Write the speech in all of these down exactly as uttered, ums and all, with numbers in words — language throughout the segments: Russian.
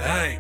Эй!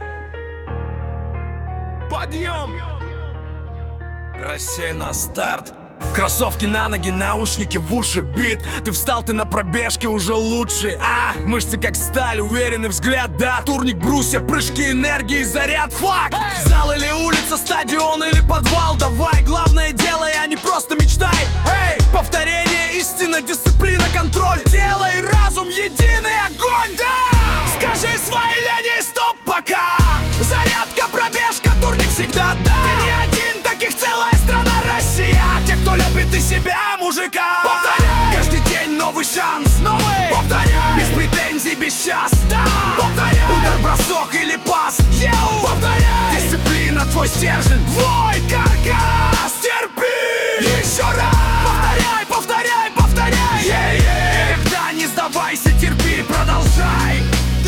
Подъем! Россия на старт! Кроссовки на ноги, наушники в уши, бит. Ты встал, ты на пробежке уже лучше. А, мышцы как сталь, уверенный взгляд, да. Турник, брусья, прыжки, энергии, заряд, флаг. Зал или улица, стадион или подвал. Давай, главное делай, а не просто мечтай. Эй, повторение, истина, дисциплина, контроль. Тело и разум, единый огонь, да. Скажи своей лени стоп пока. Зарядка, пробежка, турник всегда, да. Ты не один, таких целая страна Россия. Те, кто любит и себя, мужика. Повторяй, каждый день новый шанс, новый. Повторяй, без претензий, без счастья, да. Повторяй, удар, бросок или пас. Йоу. Повторяй, дисциплина, твой стержень, твой каркас. Терпи, еще раз. Повторяй, повторяй, повторяй. Yeah-yeah. Никогда не сдавайся, терпи, продолжай.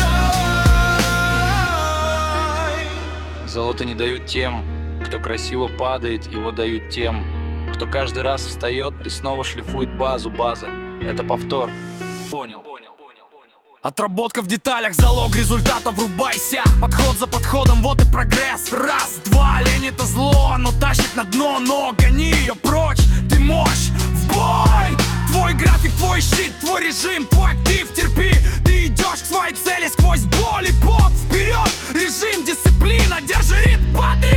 Золото не дают тем, кто красиво падает, его дают тем, кто каждый раз встает и снова шлифует базу. База — это повтор. Понял. Отработка в деталях, залог результата, врубайся. Подход за подходом, вот и прогресс. Раз, два, лень это зло, оно тащит на дно. Но гони ее прочь, ты мощь, в бой. Твой график, твой щит, твой режим, твой актив, терпи. Ты идешь к своей цели сквозь боль и пот. Вперед, режим, дисциплина, держи ритм, бодрей.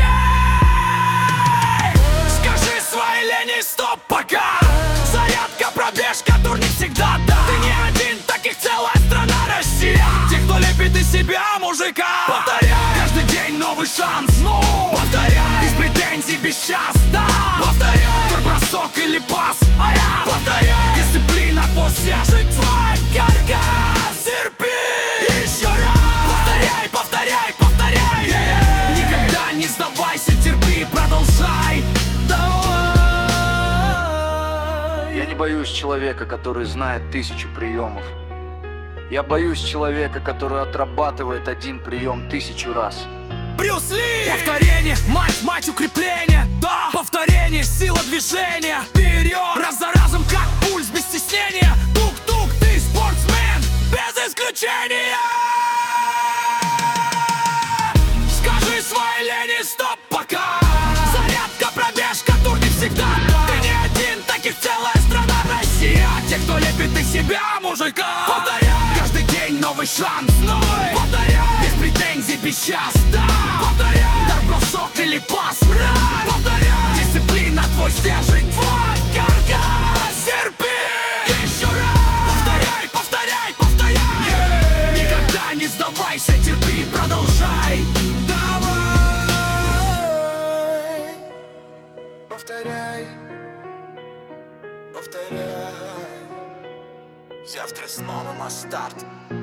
Скажи своей лени стоп пока. Зарядка, пробежка, турник всегда, да. Ты не один, таких целая страна Россия. Те, кто лепит из себя мужика. Повторяй, каждый день новый шанс. Ну, повторяй, без претензий, без счастья, да. Повторяй, бросок или пас. А я повторяй, дисциплина, твой стержень, твой каркас. Терпи, еще раз. Повторяй, повторяй, повторяй. Yeah. Никогда не сдавайся, терпи, продолжай. Я не боюсь человека, который знает тысячу приемов. Я боюсь человека, который отрабатывает один прием тысячу раз. Брюс Ли! Повторение, мать, мать, укрепление. Да, повторение, сила движения. Вперед, раз за разом, как пульс, без стеснения. Тук-тук, ты спортсмен, без исключения. Скажи своей лени стоп пока. Зарядка, пробежка, турник всегда. Ты не один, таких целая страна Россия. Те, кто лепит из себя мужика. Повторяй, каждый день новый шанс. Новый. Повторяй, без претензий, без счастья, да. Повторяй, удар, бросок или пас. Раз. Повторяй, дисциплина, твой стержень, твой каркас. Терпи, еще раз. Повторяй, повторяй, повторяй. Yeah. Никогда не сдавайся, терпи, продолжай. Давай. Повторяй. Повторяй. Завтра снова на старт.